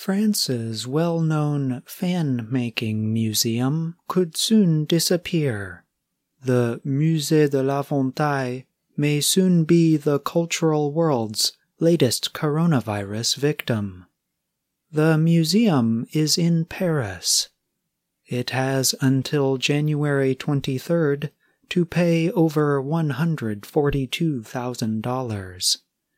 France's well-known fan-making museum could soon disappear. The Musée de la Fontaine may soon be the cultural world's latest coronavirus victim. The museum is in Paris. It has until January 23rd to pay over $142,000.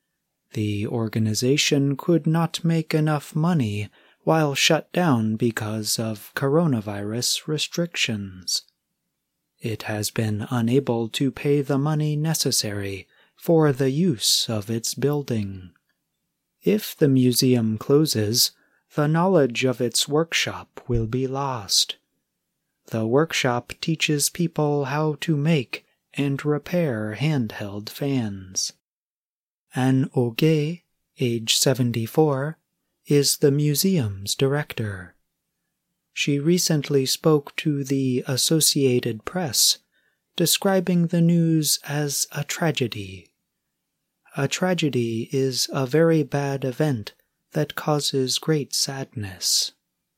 The organization could not make enough money while shut down because of coronavirus restrictions. It has been unable to pay the money necessary for the use of its building. If the museum closes, the knowledge of its workshop will be lost. The workshop teaches people how to make and repair handheld fans. Anne Auguet, age 74, is the museum's director. She recently spoke to the Associated Press, describing the news as a tragedy. A tragedy is a very bad event that causes great sadness.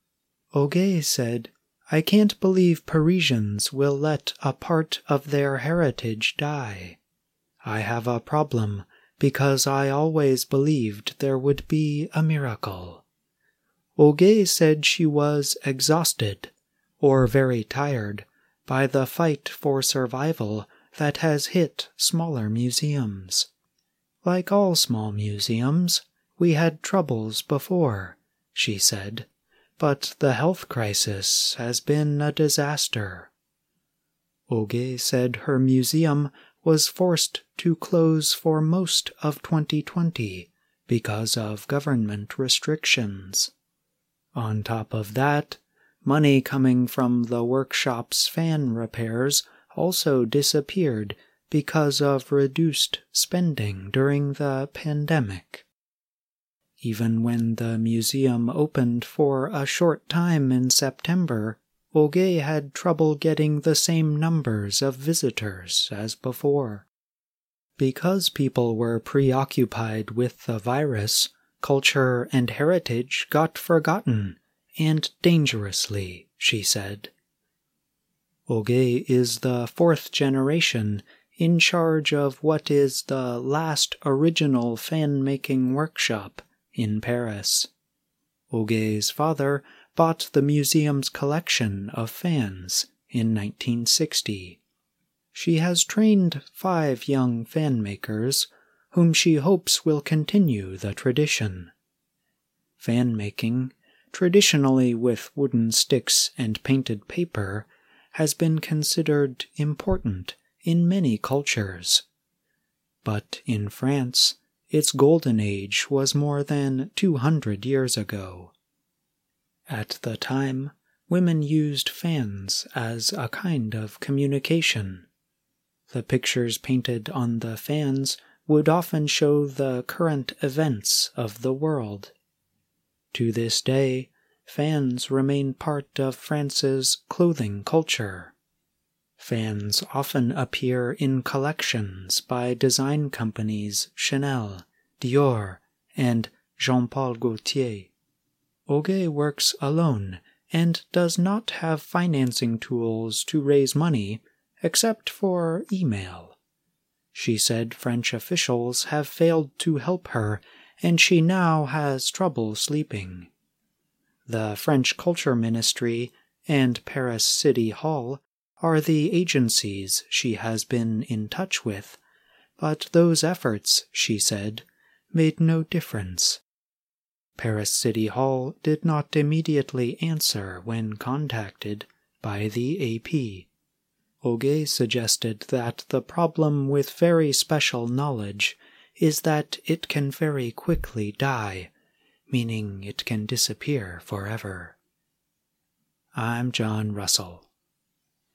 Auguet said, "I can't believe Parisians will let a part of their heritage die. I have a problem because I always believed there would be a miracle." Auguet said she was exhausted, or very tired, by the fight for survival that has hit smaller museums. "Like all small museums, we had troubles before," she said, "but the health crisis has been a disaster." Auguet said her museum was forced to close for most of 2020 because of government restrictions. On top of that, money coming from the workshop's fan repairs also disappeared because of reduced spending during the pandemic. Even when the museum opened for a short time in September, Auguet had trouble getting the same numbers of visitors as before. Because people were preoccupied with the virus, culture and heritage got forgotten, and dangerously, she said. Auguet is the fourth generation in charge of what is the last original fan-making workshop in Paris. Auguet's father bought the museum's collection of fans in 1960. She has trained 5 young fan makers, whom she hopes will continue the tradition. Fan making, traditionally with wooden sticks and painted paper, has been considered important in many cultures. But in France, its golden age was more than 200 years ago. At the time, women used fans as a kind of communication. The pictures painted on the fans would often show the current events of the world. To this day, fans remain part of France's clothing culture. Fans often appear in collections by design companies Chanel, Dior, and Jean-Paul Gaultier. Auguet works alone and does not have financing tools to raise money except for email. She said French officials have failed to help her and she now has trouble sleeping. The French Culture Ministry and Paris City Hall are the agencies she has been in touch with, but those efforts, she said, made no difference. Paris City Hall did not immediately answer when contacted by the AP. Auguet suggested that the problem with very special knowledge is that it can very quickly die, meaning it can disappear forever. I'm John Russell.